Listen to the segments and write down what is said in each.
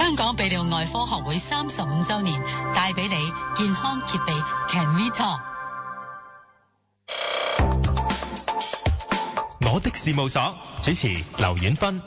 香港泌尿外科學會35周年，帶俾你健康揭秘 Can We Talk。 我的事務所主持劉婉芬。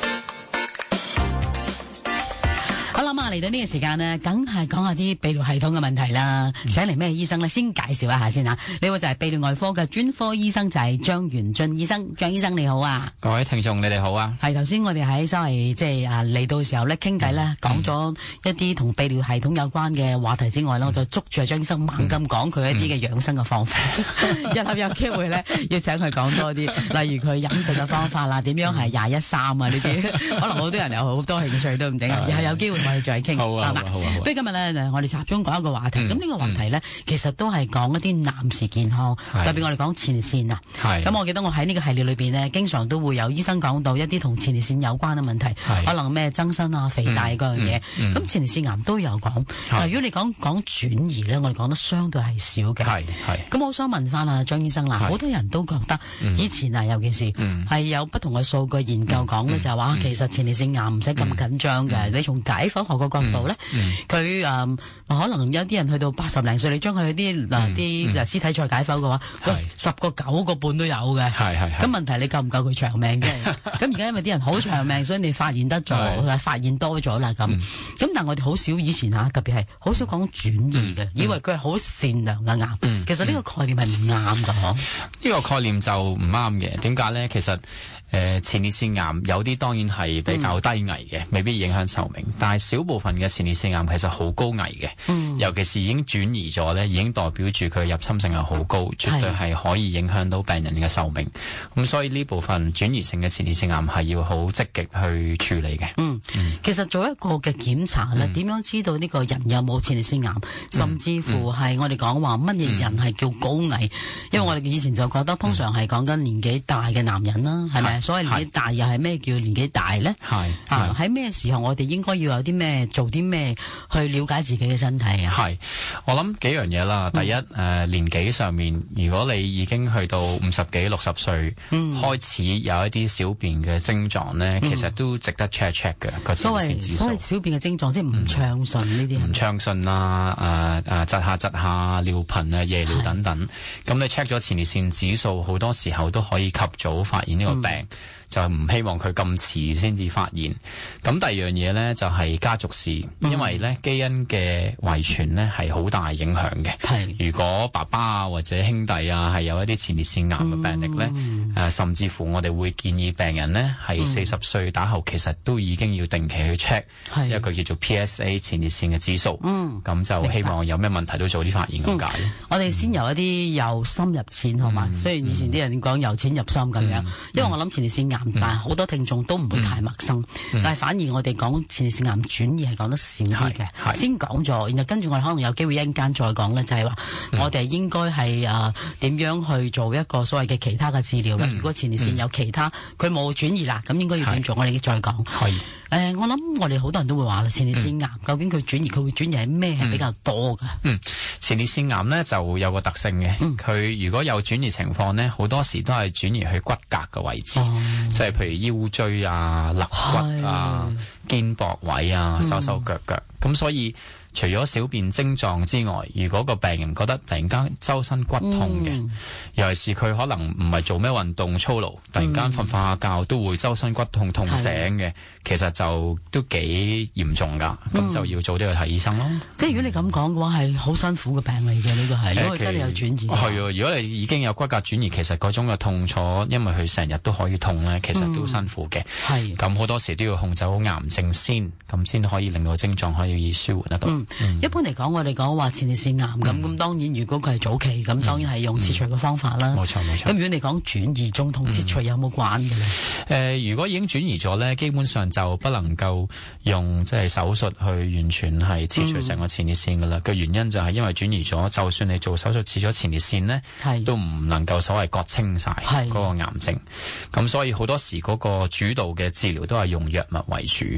好啦，嚟到呢個時間呢，梗係講下啲泌尿系統嘅問題啦。請嚟咩醫生呢？先介紹一下先吓。呢位就係泌尿外科嘅專科醫生，就係張元俊醫生。張醫生你好啊！ 各位聽眾你哋好啊！ 係頭先我哋喺稍微嚟到嘅時候咧傾偈咧，講咗一啲同泌尿系統有關嘅話題之外咧，我就捉住阿張醫生猛咁講佢一啲嘅養生嘅方法。日後有機會咧，要請佢講多啲，例如佢飲食嘅方法啦，點樣係21-3啊呢啲，可能好多人有好多興趣都唔定。日後有機會我哋再傾， 好啊，好啊。 不如今日咧，我哋集中講一個話題。咁呢個話題咧，其實都係講一啲男士健康，特別我哋講前列腺啊。咁我記得我喺呢個系列裏邊呢，經常都會有醫生講到一啲同前列腺有關嘅問題，可能咩增生啊、肥大嗰樣嘢。咁前列腺癌都有講。但如果你講轉移咧，我哋講得相對係少嘅。咁我想問翻啊張醫生啦，好多人都覺得以前啊，尤其是係有不同嘅數據研究講嘅就係話，其實前列腺癌唔使咁緊張嘅。你從解剖學嘅角度咧，佢可能有啲人去到80零歲，你將佢啲屍體再解剖嘅話，喂，10個9個半都有嘅。咁問題你夠唔夠佢長命啫？咁而家因為啲人好長命，所以你發現得咗，發現多咗啦咁。咁但係我哋好少以前特別係好少講轉移嘅，以為佢係好善良嘅癌。其實呢個概念係唔啱㗎，呢個概念就唔啱嘅。點解咧？其實前列腺癌有啲當然係比較低危嘅，未必影響壽命。但係小部分嘅前列腺癌其實好高危嘅，尤其是已經轉移咗咧，已經代表住佢入侵性係好高，絕對係可以影響到病人嘅壽命。咁所以呢部分轉移性嘅前列腺癌係要好積極去處理嘅。 其實做一個嘅檢查咧，點樣知道呢個人有冇前列腺癌，甚至乎係我哋講話乜嘢人係叫高危？因為我哋以前就覺得通常係講緊年紀大嘅男人啦，係咪？所謂年紀大又係咩叫年紀大咧？喺咩時候我哋應該要有啲咩做啲咩去了解自己嘅身體啊？ 我諗幾樣嘢啦。第一，年紀上面，如果你已經去到50幾60歲，開始有一啲小便嘅症狀咧，其實都值得 check 嘅個前列腺指數。 所謂小便嘅症狀，即係唔暢順呢啲。 唔暢順啦，窒下尿頻啊、夜尿等等。咁你 check 咗前列腺指數，好多時候都可以及早發現呢個病。就唔希望佢咁遲先至發現。咁第二樣嘢咧就係家族史，因為咧基因嘅遺傳咧係好大影響嘅。如果爸爸啊或者兄弟啊係有一啲前列腺癌嘅病歷咧，甚至乎我哋會建議病人咧係40歲打後，其實都已經要定期去 check 一個叫做 PSA 前列腺嘅指數。咁就希望有咩問題都早啲發現咁解。 我哋先由一啲由深入淺好嘛？雖然以前啲人講由淺入深咁樣，因為我諗前列腺癌。但係好多聽眾都唔會太陌生，但係反而我哋講前列腺癌轉移係講得少啲嘅。先講咗，然後跟住我哋可能有機會一陣間再講咧，就係話我哋應該係點樣去做一個所謂嘅其他嘅治療咧？如果前列腺有其他佢冇轉移啦，咁應該要點做？我哋再講。我諗我哋好多人都會話啦，前列腺癌究竟佢會轉移係咩係比較多㗎？ 前列腺癌咧就有個特性嘅，佢如果有轉移情況咧，好多時都係轉移去骨骼嘅位置。即係譬如腰椎啊、肋骨啊、肩膊位啊、手手腳腳，咁所以除咗小便症狀之外，如果個病人覺得突然間周身骨痛嘅，尤其是佢可能唔係做咩運動操勞，突然間瞓下覺都會周身骨痛痛醒嘅，其實就都幾嚴重噶，咁就要早啲去睇醫生咯。 即係如果你咁講嘅話，係好辛苦嘅病嚟嘅，呢個係，如果真係有轉移。 係啊，如果你已經有骨骼轉移，其實嗰種嘅痛楚，因為佢成日都可以痛咧，其實都辛苦嘅。咁好多時都要控制好癌症先，咁先可以令到症狀可以舒緩得到。 一般嚟講，我哋講話前列腺癌咁，當然如果佢係早期咁，當然係用切除嘅方法啦。 冇錯。咁如果你講轉移中同切除有冇關嘅咧？ 如果已經轉移咗咧，基本上就不能夠用即係手術去完全係切除成個前列腺噶啦。個原因就係因為轉移咗，就算你做手術切咗前列腺咧，都唔能夠所謂割清晒嗰個癌症。咁所以好多時嗰個主導嘅治療都係用藥物為主。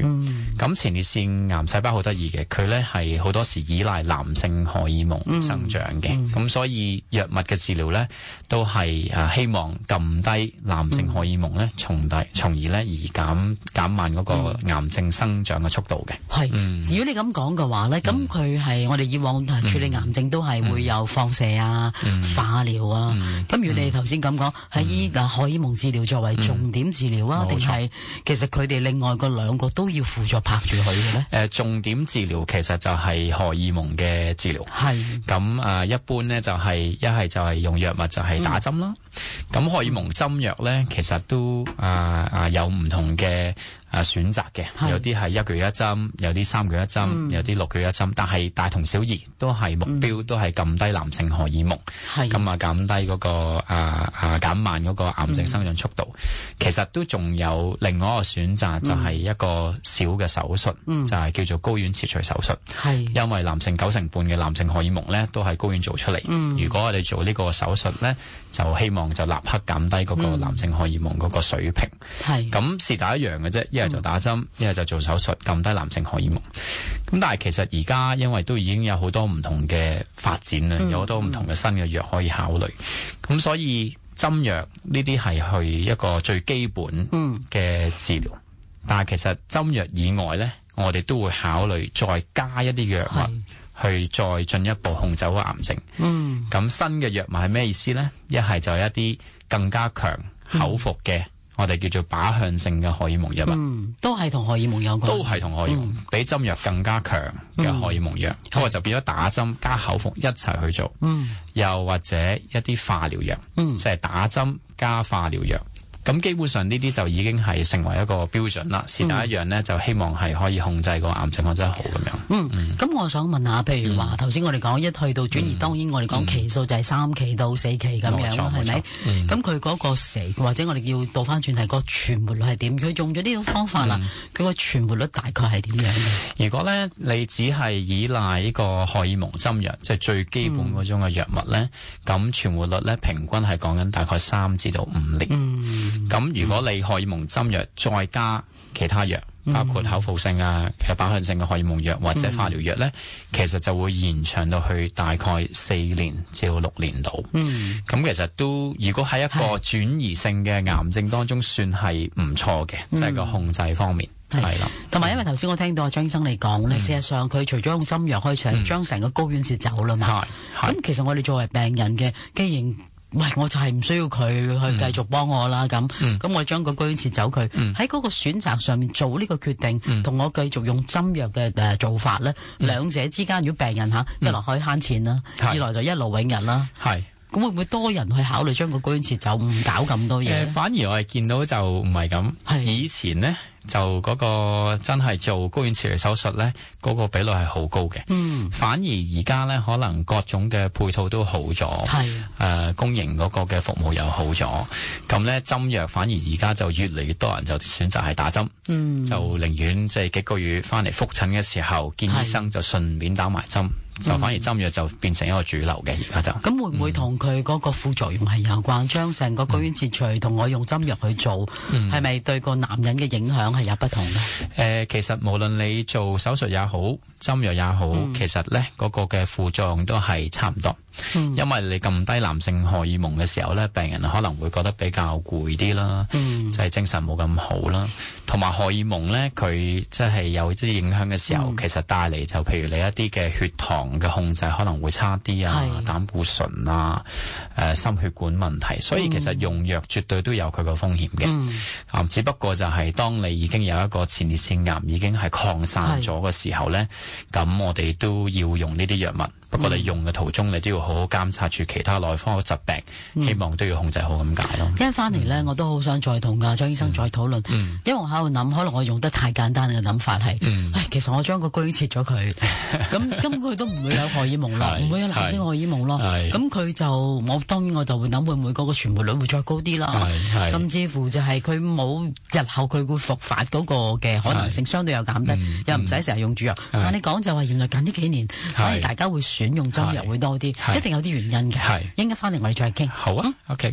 咁前列腺癌細胞好得意嘅，佢咧係好多時依賴男性荷爾蒙生長嘅，咁所以藥物嘅治療咧都係希望撳低男性荷爾蒙咧，從而咧而減慢嗰個癌症生長嘅速度嘅。 係，如果你咁講嘅話咧，咁佢係我哋以往處理癌症都係會有放射啊、化療啊。咁如果你頭先咁講，係以荷爾蒙治療作為重點治療啊，定係其實佢哋另外嗰兩個都要輔助拍住佢嘅咧？ 重點治療其實就係荷爾蒙嘅治療。 係。 咁一般咧就係一係就係用藥物就係打針啦。咁荷爾蒙針藥咧其實都有唔同嘅選擇嘅，有啲係1個月1針，有啲3個月1針，有啲6個月1針，但係大同小異，都係目標都係撳低男性荷爾蒙，咁減低嗰個減慢嗰個癌症生長速度。其實都仲有另外一個選擇，就係一個小嘅手術，就係叫做睾丸切除手術。因為男性90%嘅男性荷爾蒙咧都係睾丸做出嚟。如果我哋做呢個手術咧，就希望就立刻減低嗰個男性荷爾蒙嗰個水平。咁是但一樣嘅啫，一係就打針，一係就做手術，撳低男性荷爾蒙。咁但係其實而家因為都已經有好多唔同嘅發展啦，有好多唔同嘅新嘅藥可以考慮。咁所以針藥呢啲係去一個最基本嘅治療。但係其實針藥以外咧，我哋都會考慮再加一啲藥物。去再進一步控制個癌症。咁新嘅藥物係咩意思呢？一係就係一啲更加強口服嘅，我哋叫做靶向性嘅荷爾蒙藥物。 都係同荷爾蒙有關。都係同荷爾蒙，比針藥更加強嘅荷爾蒙藥。咁我就變咗打針加口服一齊去做。又或者一啲化療藥，即係打針加化療藥。咁基本上呢啲就已經係成為一個標準啦。是但一樣呢，就希望係可以控制個癌症真係好咁樣。咁我想問下，譬如話頭先我哋講一去到轉移，當然我哋講期數就係3期到4期咁樣，係咪？咁佢嗰個時或者我哋要倒翻轉係個存活率係點？佢用咗呢種方法啦，佢個存活率大概係點樣嘅？ 如果呢，你只係依賴呢個荷爾蒙針藥，即係最基本嗰種嘅藥物呢，咁存活率呢，平均係講緊大概3至到5年。咁如果你荷爾蒙針藥再加其他藥，包括口服性其實靶向性嘅荷爾蒙藥或者化療藥咧，其實就會延長到去大概4年至到6年度。咁其實都如果喺一個轉移性嘅癌症當中，算係唔錯嘅，即係個控制方面。係啦，同埋因為頭先我聽到張醫生你講咧，事實上佢除咗用針藥可以將成個睾丸切走啦嘛。咁其實我哋作為病人嘅，既然我就係唔需要佢去繼續幫我啦，咁我將個睾丸切走佢，喺嗰個選擇上面做呢個決定，同我繼續用針藥嘅做法咧，兩者之間如果病人一來可以慳錢啦，二來就一勞永逸啦。咁會唔會多人去考慮將個睾丸切走，唔搞咁多嘢？ 反而我係見到就唔係咁。以前呢，就嗰個真係做睾丸切除手術呢，嗰個比率係好高嘅。反而而家呢，可能各種嘅配套都好咗，公營嗰個嘅服務又好咗。咁呢，針藥反而而家就越嚟越多人就選擇係打針，就寧願即係幾個月翻嚟復診嘅時候見醫生就順便打埋針。就反而針藥就變成一個主流嘅，而家就咁會唔會同佢嗰個副作用係有關？將成個睾丸切除同我用針藥去做，係咪對個男人嘅影響係有不同咧？ 其實無論你做手術也好，針藥也好，其實咧嗰個嘅副作用都係差唔多。因為你撳低男性荷爾蒙嘅時候咧，病人可能會覺得比較攰啲啦，就係精神冇咁好啦。同埋荷爾蒙咧，佢即係有啲影響嘅時候，其實帶嚟就譬如你一啲嘅血糖嘅控制可能會差啲啊，膽固醇啊，心血管問題，所以其實用藥絕對都有佢個風險嘅。只不過就係當你已經有一個前列腺癌已經係擴散咗嘅時候咧，咁我哋都要用呢啲藥物。不過你用嘅途中，你都要好好監察住其他內科嘅疾病，希望都要控制好咁解咯。 一翻嚟咧，我都好想再同張醫生再討論，因為我喺度諗，可能我用得太簡單嘅諗法係，其實我將個睾丸切咗佢，咁根本佢都唔會有荷爾蒙咯，唔會有男性荷爾蒙咯，咁佢就我當然我就會諗會唔會嗰個存活率會再高啲啦，甚至乎就係佢冇日後佢會復發嗰個嘅可能性相對有減低，又唔使成日用主藥。但你講就話原來近呢幾年反而大家會選用針藥會多啲，一定有啲原因嘅。應該翻嚟我哋再傾。 好啊，OK。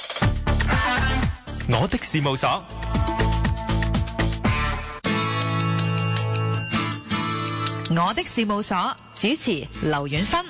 我的事務所。 我的事務所主持劉婉芬。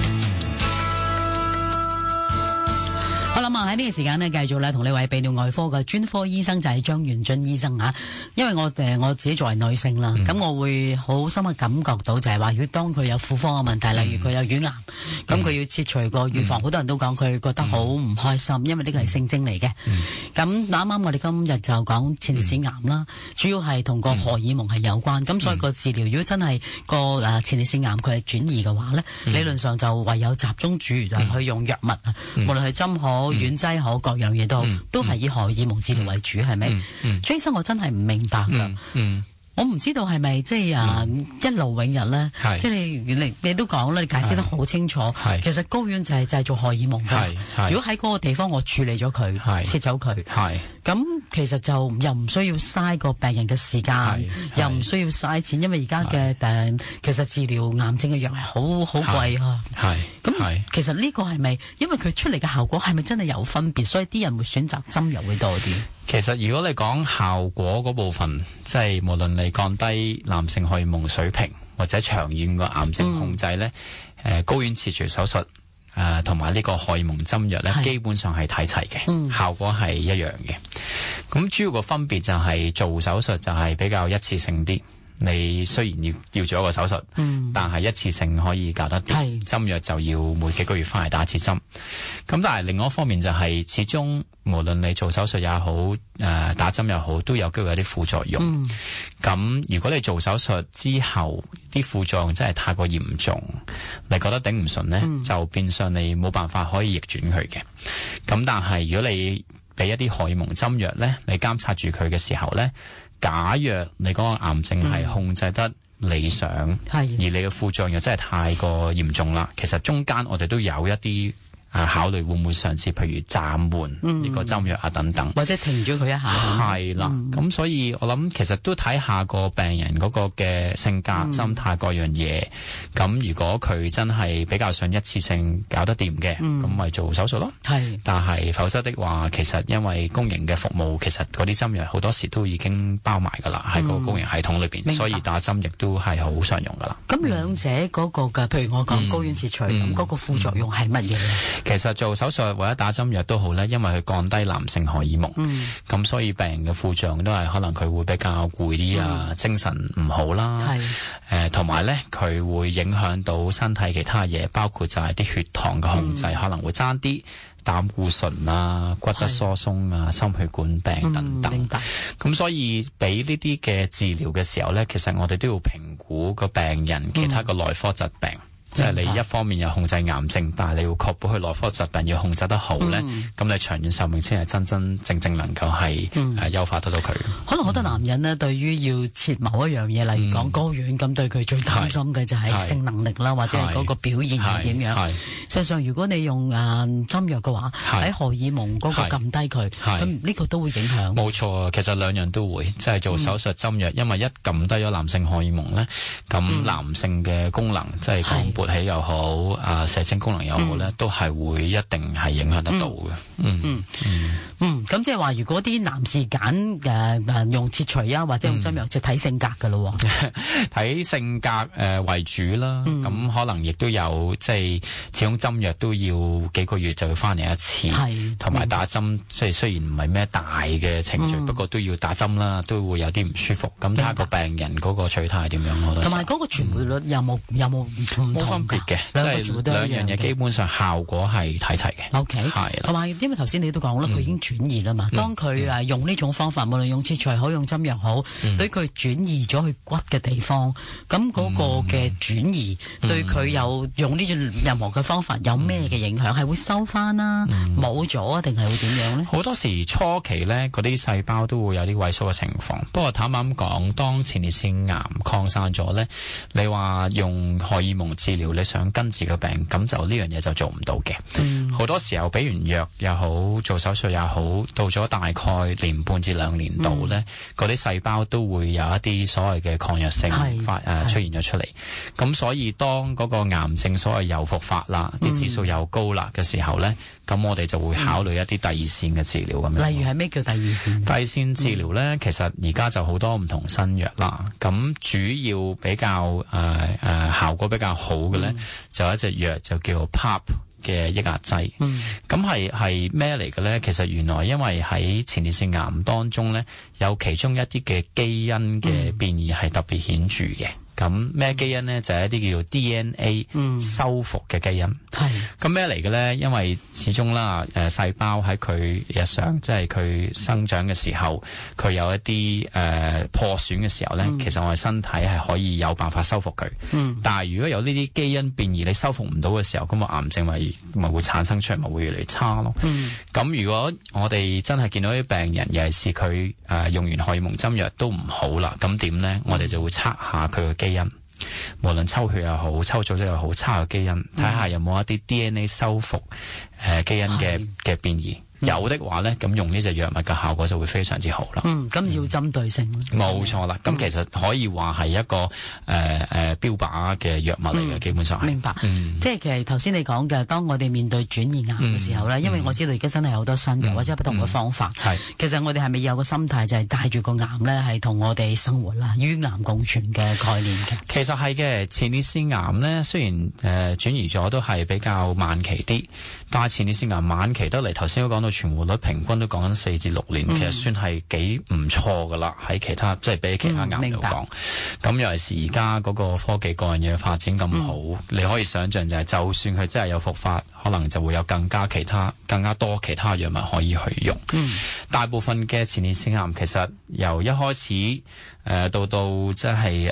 我諗喺呢個時間呢，繼續咧同呢位泌尿外科嘅專科醫生就係張元津醫生啊。因為我自己作為女性啦，咁我會好深刻感覺到就係話，如果當佢有婦科嘅問題，例如佢有乳癌，咁佢要切除個乳房，好多人都講佢覺得好唔開心，因為呢個係性徵嚟嘅。咁啱啱我哋今日就講前列腺癌啦，主要係同個荷爾蒙係有關。咁所以個治療，如果真係個前列腺癌佢係轉移嘅話呢，理論上就唯有集中注去用藥物啊，無論係針好、丸劑好，各樣嘢都好，都係以荷爾蒙治療為主，係咪？張醫生，我真係唔明白噶。我唔知道係咪即係一勞永逸咧？即係你都講啦，你解釋得好清楚。其實睾丸就係製造荷爾蒙噶。如果喺嗰個地方我處理咗佢，切走佢，咁其實就又唔需要嘥個病人嘅時間，又唔需要嘥錢，因為而家嘅其實治療癌症嘅藥係好貴啊。咁其實呢個係咪因為佢出嚟嘅效果係咪真係有分別，所以啲人會選擇針油會多啲？ 其實如果你講效果嗰部分，即係無論你降低男性荷爾蒙水平或者長遠個癌症控制咧，睾丸切除手術同埋呢個荷爾蒙針藥咧，基本上係睇齊嘅，效果係一樣嘅。咁主要個分別就係做手術就係比較一次性啲。你雖然要做一個手術，但係一次性可以搞得掂。針藥就要每幾個月翻嚟打一次針。咁但係另外一方面就係，始終無論你做手術也好，打針又好，都有機會有啲副作用。咁如果你做手術之後啲副作用真係太過嚴重，你覺得頂唔順呢，就變相你冇辦法可以逆轉佢嘅。咁但係如果你俾一啲荷爾蒙針藥呢，你監察住佢嘅時候呢，假若你嗰個癌症係控制得理想，而你嘅副作用又真係太過嚴重啦，其實中間我哋都有一啲考慮會唔會嘗試，譬如暫緩呢個針藥啊等等， 或者停咗佢一下。 係啦，咁所以我諗其實都睇下個病人嗰個嘅性格、心態各樣嘢。咁如果佢真係比較想一次性搞得掂嘅，咁咪做手術咯。但係否則的話，其實因為公營嘅服務，其實嗰啲針藥好多時都已經包埋噶啦，喺個公營系統裏邊，所以打針亦都係好常用噶啦。咁兩者嗰個嘅，譬如我講睾丸切除咁，嗰個副作用係乜嘢咧？ 其實做手術或者打針藥都好咧，因為佢降低男性荷爾蒙，咁所以病人嘅副作用都係可能佢會比較攰啲啊，精神唔好啦，同埋咧佢會影響到身體其他嘢，包括就係啲血糖嘅控制可能會差啲，膽固醇啊、骨質疏鬆啊、心血管病等等。明白。咁所以俾呢啲嘅治療嘅時候咧，其實我哋都要評估個病人其他個內科疾病。即係你一方面又控制癌症，但係你要確保佢內科疾病要控制得好咧，咁你長遠壽命先係真真正正能夠係優化得到佢。 可能好多男人呢，對於要切某一樣嘢，例如講睾丸咁，對佢最擔心嘅就係性能力啦，或者係嗰個表現係點樣。實際上，如果你用針藥嘅話，喺荷爾蒙嗰個撳低佢，咁呢個都會影響。冇錯，其實兩樣都會，即係做手術針藥，因為一撳低咗男性荷爾蒙咧，咁男性嘅功能即係勃起又好，射精功能又好咧，都係會一定係影響得到嘅。 咁即係話，如果啲男士揀用切除啊，或者用針藥，就睇性格噶咯。 睇性格為主啦。咁可能亦都有，即係始終針藥都要幾個月就要翻嚟一次，同埋打針，即係雖然唔係咩大嘅程序，不過都要打針啦，都會有啲唔舒服。咁睇下個病人嗰個取態係點樣，同埋嗰個存活率有冇唔同？ 分別嘅，即係兩樣嘢基本上效果係睇齊嘅。 OK， 係同埋因為頭先你都講啦，佢已經轉移啦嘛。當佢用呢種方法，無論用切除好，用針藥好，對佢轉移咗去骨嘅地方，咁嗰個嘅轉移對佢有用呢種任何嘅方法有咩嘅影響？係會收翻啦，冇咗啊，定係會點樣咧？好多時初期咧，嗰啲細胞都會有啲萎縮嘅情況。不過坦白咁講，當前列腺癌擴散咗咧，你話用荷爾蒙治療療，你想根治個病，咁就呢樣嘢就做唔到嘅。好多時候俾完藥又好，做手術又好，到咗大概年半至2年度咧，嗰啲細胞都會有一啲所謂嘅抗藥性出現咗出嚟。咁所以當嗰個癌症所謂又復發啦，啲指數又高啦嘅時候咧，咁我哋就會考慮一啲第二線嘅治療咁樣。 例如係咩叫第二線？ 第二線治療咧，其實而家就好多唔同新藥啦。咁主要比較效果比較好嘅咧，就有一隻藥就叫 PARP 嘅抑壓劑。咁係咩嚟嘅咧？其實原來因為喺前列腺癌當中咧，有其中一啲嘅基因嘅變異係特別顯著嘅。咁咩基因呢？就係一啲叫做 DNA 修復嘅基因。咁咩嚟嘅呢？因為始終啦，細胞喺佢日常即係佢生長嘅時候，佢有一啲破損嘅時候呢，其實我哋身體係可以有辦法修復佢。但係如果有呢啲基因變異，你修復唔到嘅時候，咁個癌症咪會產生出嚟，咪會越嚟越差咯。咁如果我哋真係見到啲病人，尤其是佢用完荷爾蒙針藥都唔好啦，咁點呢？我哋就會測下佢嘅基因，無論抽血又好，抽組織又好，測個基因，睇下有冇一啲 DNA 修復基因嘅變異。有的話咧，咁用呢隻藥物嘅效果就會非常之好啦。 咁要針對性。 冇錯啦。咁其實可以話係一個標靶嘅藥物嚟嘅，基本上係。 明白。即係其實頭先你講嘅，當我哋面對轉移癌嘅時候咧，因為我知道而家真係有好多新藥或者不同嘅方法。其實我哋係咪有個心態就係帶住個癌咧，係同我哋生活啦，與癌共存嘅概念嘅？ 其實係嘅。前列腺癌咧，雖然轉移咗都係比較晚期啲，但係前列腺癌晚期得嚟，頭先都講到，存活率平均都講緊4至6年，其實算係幾唔錯噶啦。喺其他即係比其他癌度講，咁尤其是而家嗰個科技各樣嘢發展咁好，你可以想象就係，就算佢真係有復發，可能就會有更加多其他藥物可以去用。大部分嘅前列腺癌其實由一開始到即係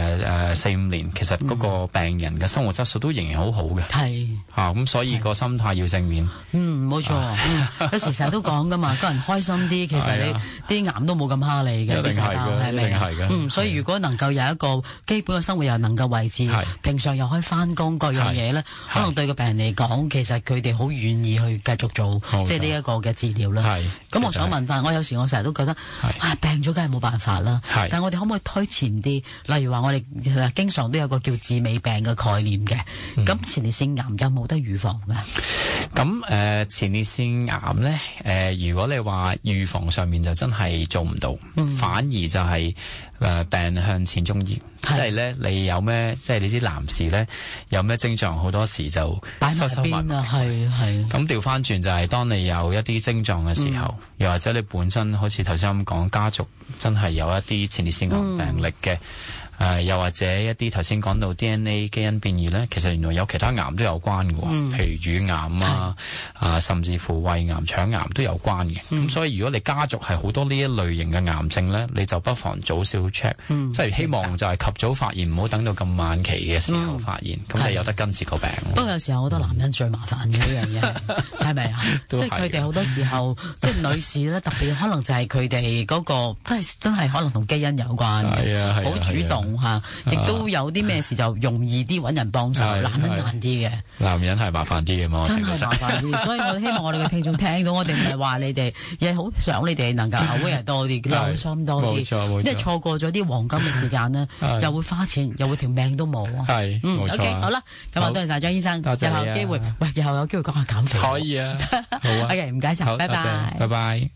4-5年，其實嗰個病人嘅生活質素都仍然好好嘅。咁所以個心態要正面。 冇錯。有時成日都講噶嘛，個人開心啲，其實你啲癌都冇咁蝦你嘅，啲細胞係咪啊？所以如果能夠有一個基本嘅生活又能夠維持，平常又可以翻工各樣嘢咧，可能對個病人嚟講，其實佢哋好願意去繼續做即係呢一個嘅治療啦。咁我想問翻，我成日都覺得病咗梗係冇辦法啦，但係我哋可唔可以推前啲？例如話我哋經常都有個叫治未病嘅概念嘅，咁前列腺癌有冇得預防嘅？ 咁前列腺癌咧，如果你話預防上面就真係做唔到，反而就係病向淺中醫。即係咧，你有咩？即係你知男士咧有咩症狀，好多時就收埋啊，係。咁調翻轉就係，當你有一啲症狀嘅時候，又或者你本身好似頭先咁講，家族真係有一啲前列腺癌病歷嘅。又或者一啲頭先講到 DNA 基因變異咧，其實原來有其他癌都有關嘅，譬如乳癌甚至乎胃癌、腸癌都有關嘅。咁所以如果你家族係好多呢一類型嘅癌症咧，你就不妨早少 check，即係希望就係及早發現，唔好等到咁晚期嘅時候發現，咁你有得根治個病。不過有時候好多男人最麻煩嘅呢樣嘢，係咪啊？即係佢哋好多時候，即係女士咧，特別可能就係佢哋嗰個真係可能同基因有關嘅，好主動。亦都有啲咩事就容易啲揾人幫手，男人難啲嘅。 男人係麻煩啲嘅嘛， 真係麻煩啲。所以我希望我哋嘅聽眾聽到，我哋唔係話你哋，亦係好想你哋能夠 aware 多啲，留心多啲。因為錯過咗啲黃金嘅時間呢，又會花錢，又會條命都冇。 係 ，OK，好啦，咁啊，多謝晒張醫生，日後有機會，日後有機會講下減肥。 可以啊，好啊。 OK，唔該晒，拜拜， 拜拜。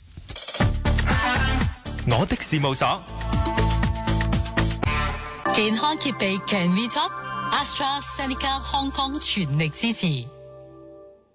我的事務所。 健康揭秘 Can We Talk？AstraZeneca Hong Kong 全力支持。